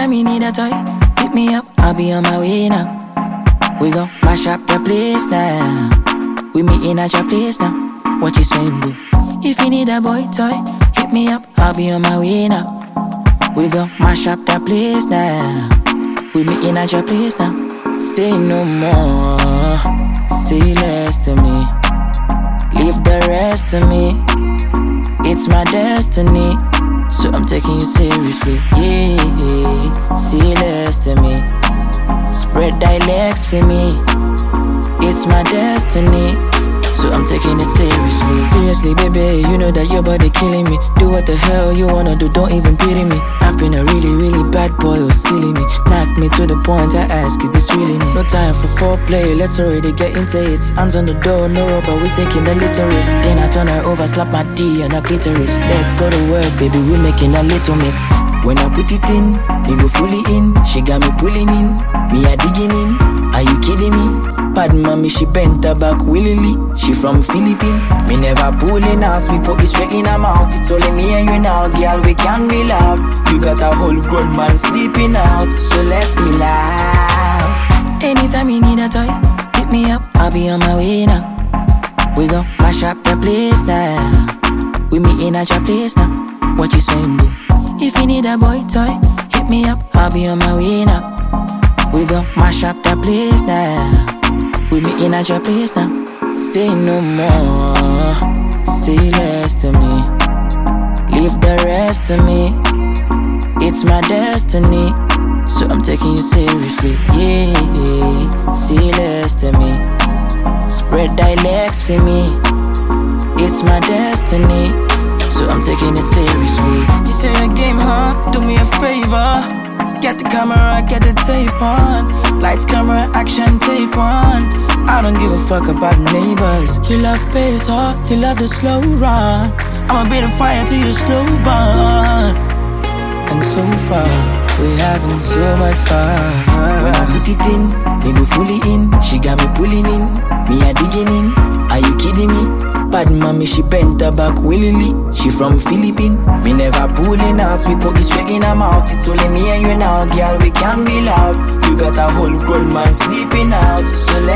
Anytime you need a toy, hit me up, I'll be on my way now. We gon' mash up the place now. We meeting at your place now. What you saying, boo? If you need a boy toy, hit me up, I'll be on my way now. We gon' mash up the place now. We meeting at your place now. Say no more, say less to me. Leave the rest to me. It's my destiny, so I'm taking you seriously. Yeah, say less to me. Spread dialects for me. It's my destiny, so I'm taking it seriously. Seriously, baby, you know that your body killing me. Do what the hell you wanna do, don't even pity me. I've been a really, really bad boy who's silly me. Knock me to the point I ask, is this really me? No time for foreplay, let's already get into it. Hands on the door, no rubber, we taking a little risk. Then I turn her over, slap my D on her clitoris. Let's go to work, baby, we making a little mix. When I put it in, you go fully in. She got me pulling in, me a digging in. Are you kidding me? Bad mommy, she bent her back willingly. She from Philippines. Me never pulling out, we put it straight in her mouth. It's only me and you now, girl, we can be loud. You got a whole grown man sleeping out, so let's be loud. Anytime you need a toy, hit me up, I'll be on my way now. We gon' mash up the place now. We meeting at your place now. What you saying, boo? If you need a boy toy, hit me up, I'll be on my way now. We gon' mash up the place now. We meeting at your place now. Say no more, say less to me. Leave the rest to me. It's my destiny, so I'm taking you seriously. Yeah, say less to me. Spread dialects for me. It's my destiny, so I'm taking it seriously. You say a game, huh? Do me a favor. Get the camera, get the tape on. Lights, camera, action, take one. I don't give a fuck about neighbors. You love pace, huh? You love the slow run. I'ma be the fire to your slow burn. And so far, we having so much fun. When I put it in, me go fully in. She got me pulling in, me a digging in. Are you kidding me? Bad mommy, she bent her back willingly. She from Philippines. Me never pulling out, we put it straight in her mouth. It's only me and you now, girl, we can be loud. You got a whole grown man sleeping out, so